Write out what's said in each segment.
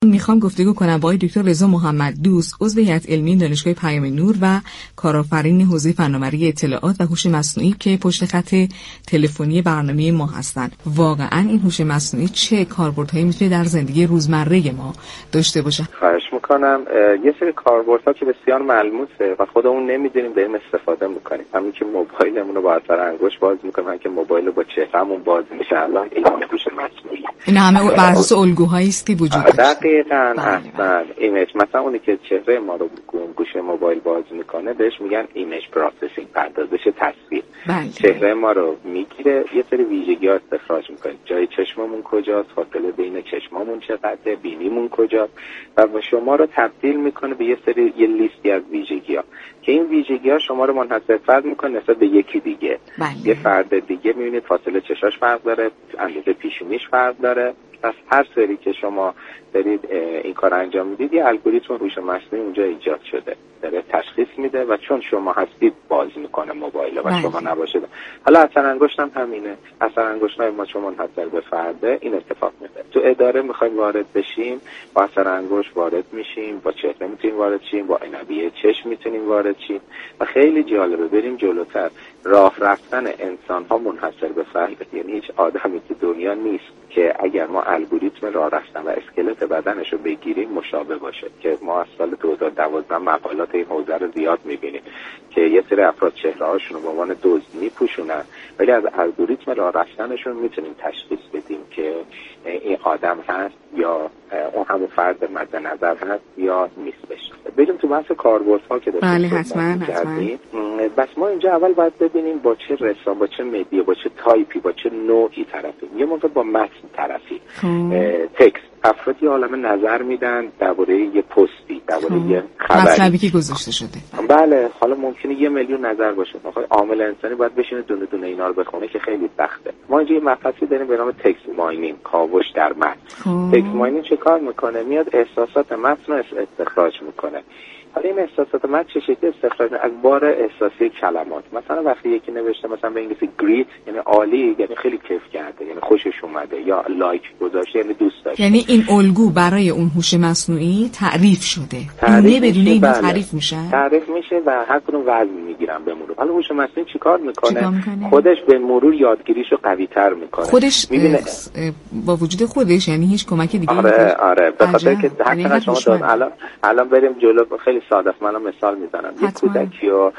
میخوام گفتگو کنم با دکتر رضا محمد دوست، عضو هیئت علمی دانشگاه پیام نور و کارآفرین حوزه فناوری اطلاعات و هوش مصنوعی که پشت خط تلفنی برنامه ما هستند. واقعا این هوش مصنوعی چه کاربردهایی میتونه در زندگی روزمره ما داشته باشه؟ خواهش میکنم. یه سری کاربردها که بسیار ملموسه و خودمون نمیدونیم داریم استفاده میکنیم. همین که موبایلمون رو با اثر انگشت باز میکنیم، همین که موبایل رو با چهرهمون باز میشه، الان این هوش مصنوعی. این همه بر اساس الگوهایی است که وجود داره. دقیقاً. اصلا ایمیج، مثلا اونی که چهره ما رو گوشه موبایل باز میکنه بهش میگن ایمیج پروسسینگ، پردازش تصویر. چهره ما رو میگیره، یه سری ویژگی‌ها استخراج میکنه، جای چشممون کجاست، فاصله بین چشمامون چقدره، بینیمون کجاست، و شما رو تبدیل میکنه به یه لیستی از ویژگی‌ها که این ویژگی‌ها شما رو منحصر فرد میکنه نسبت به یکی دیگه. یه فرد دیگه میبینید فاصله چشاش فرق داره، اندازه پیشونیش فرق داره. پس هر سری که شما دارید این کار انجام میدید، یه الگوریتم هوش مصنوعی اونجا ایجاد شده، داره تشخیص میده و چون شما هستید باز میکنه موبایل و شما نباشید. حالا اثر انگشت هم همینه، اثر انگشت ما چون منحصر به فرده این اتفاق میفته. تو اداره میخوایم وارد بشیم، با اثر انگشت وارد میشیم، با چهره میتونیم وارد شیم، با عنبیه چشم میتونیم وارد شیم و خیلی جالبه. بریم جلوتر، راه رفتن انسان ها منحصر به فرده، یعنی هیچ آدمی تو دنیا نیست که اگر ما الگوریتم راه رفتن و اسکلت بدنش رو بگیریم مشابه باشه. که ما از سال 2012 مقالات این حوزه رو زیاد میبینیم که یه سری افراد چهره‌هاشون رو به عنوان دزد میپوشونن، ولی از الگوریتم راه رفتنشون میتونیم تشخیص بدیم که این آدم هست یا اون همون فرد مد نظر هست یا نیستش. بریم تو بحث کاربردها که داشتیم. بله حتما. بس ما اینجا اول باید ببینیم با چه رسانه، با چه مدیا، با چه تایپی، با چه نوعی طرفیم. یه موقع با متن طرفی، تکست، افرادی عالم نظر میدن درباره یه پستی، درباره یه خبری، مطلبی که گذاشته شده. بله، حالا ممکنه 1 میلیون نظر باشه. آخه عامل انسانی باید بشینه دونه دونه اینا رو بخونه که خیلی سخته. ما اینجا یه مبحثی داریم به نام تکست ماینینگ، کاوش در متن. تکست ماینینگ چه کار میکنه؟ میاد احساسات متن رو استخراج میکنه. حالا این احساسات متن چه شکلی استخراج از بار احساسی کلمات. مثلا وقتی یکی نوشته مثلا به انگلیسی گریت یعنی عالی، یعنی خیلی کیف کرده، یعنی خوشش اومده، یا لایک گذاشته یعنی دوست داشته. یعنی این الگو برای اون هوش مصنوعی تعریف شده. بدون این تعریف میشه و هر کدوم وزن میگیرن به مرور. حالا هوش مصنوعی چیکار میکنه؟ خودش به مرور یادگیریشو قوی‌تر میکنه. خودش میبینه با وجود خودش، یعنی هیچ کمکی دیگه نمیکنه. آره به خاطر که حتی شما الان بریم جلو. خیلی ساده است، من مثال میزنم. یک کودکی رو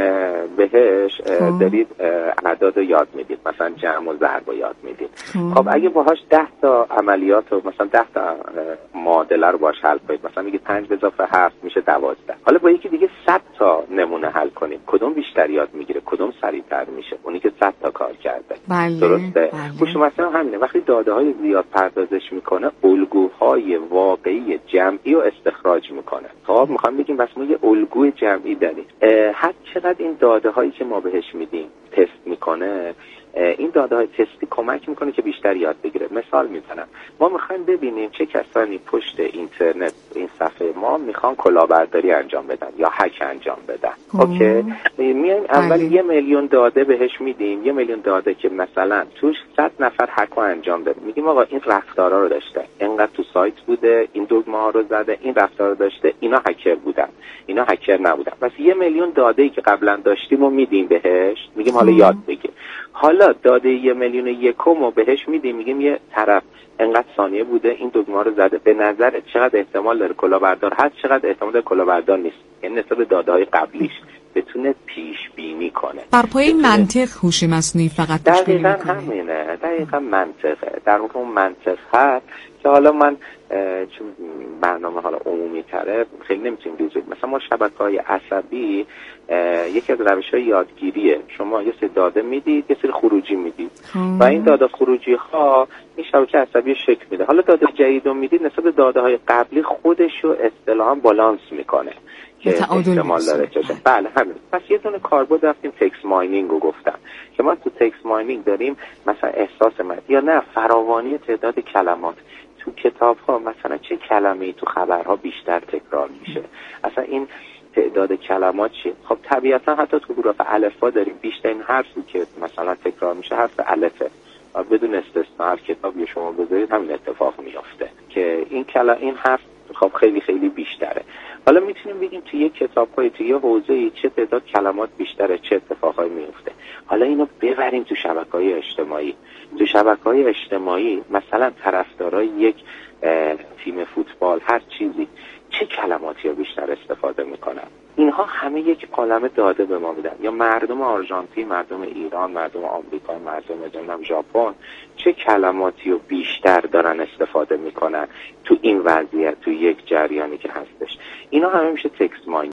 بهش دارید اعداد رو یاد میدید، مثلا جمع و ضرب رو یاد میدید. خب اگه باهاش 10 تا عملیات رو، مثلا 10 تا معادله رو باهاش حل کنید، مثلا میگید 5 + 7 میشه 12. حالا با یکی دیگه 100 تا نمونه حل کنید، کدوم بیشتر یاد میگیره، کدوم سریعتر میشه؟ اونی که 100 تا کار کرده. درسته؟ هوش مصنوعی همینه. وقتی داده های زیاد پردازش میکنه، الگوهای واقعی جمعی رو استخراج میکنه. خب میخوام بگیم بس ما یه الگوی جمعی داریم. هر چقدر این داده هایی که ما بهش میدیم تست میکنه، این داده های تستی کمک میکنه که بیشتر یاد بگیره. مثال میزنم، ما میخوایم ببینیم چه کسانی پشت اینترنت این صفحه ما میخوان کلاهبرداری انجام بدن یا هک انجام بدن. اوکی، میایم اول 1 میلیون داده بهش میدیم، 1 میلیون داده که مثلا توش 100 نفر هک انجام داده. میگیم آقا این رفتارا رو داشته، اینقدر تو سایت بوده، این دکمه ها رو زده، این رفتار رو داشته، اینا هکر بودن، اینا هکر نبودن. پس 1 میلیون داده‌ای که قبلا داشتیم و میدیم بهش، میگیم حالا یاد بگیر. حالا داده 1 میلیون یکم رو بهش میدیم، میگیم یه طرف انقدر ثانیه بوده این دکمه رو زده، به نظر چقدر احتمال داره کلاهبردار هست، چقدر احتمال داره کلاهبردار نیست. یعنی نسبت به داده‌های قبلیش بتونه پیش بینی کنه. بر پایه منطق هوش مصنوعی فقط پیش بینی میکنه. دقیقاً منطقه. در واقع اون منطق هست که حالا من چون برنامه حالا عمومی تره خیلی نمیتونیم دیزوید. مثلا ما شبکه‌های عصبی یکی از روش‌های یادگیریه. شما یه سری داده میدید، یه سری خروجی میدید و این داده خروجی ها این شبکه عصبی شکل میده. حالا داده جدید رو میدید، نسبت به داده‌های قبلی خودش رو اصطلاحاً بالانس میکنه که احتمال داره چه. بله همین. پس یه دونه کاربرد رفتیم تکست ماینینگ رو گفتم که ما تو تکست ماینینگ داریم مثلا احساس مد یا نه فراوانی تعداد کلمات. تو کتاب ها مثلا چه کلمه‌ای تو خبرها بیشتر تکرار میشه، اصلا این تعداد کلمات چیه؟ خب طبیعتا حتی تو حروف الفبا داریم بیشترین حرفی که مثلا تکرار میشه حرف الفه. بدون استثنا هر کتابی شما بذارید همین اتفاق میفته که این حرف خب خیلی خیلی بیشتره. حالا میتونیم بگیم توی یک کتاب‌های توی یه حوزه‌ای چه تعداد کلمات بیشتره چه اتفاقایی میفته. حالا اینو ببریم تو شبکه‌های اجتماعی. تو شبکه‌های اجتماعی مثلا طرفدارای یک تیم فوتبال هر چیزی چه کلماتی رو بیشتر استفاده میکنن؟ اینها همه یک عالمه داده به ما میدن. یا مردم آرژانتین، مردم ایران، مردم آمریکا، مردم ژاپن چه کلماتی رو بیشتر دارن استفاده میکنن تو این وضعیت، تو یک جریانی که هستش. اینا همه میشه تکست ماینینگ.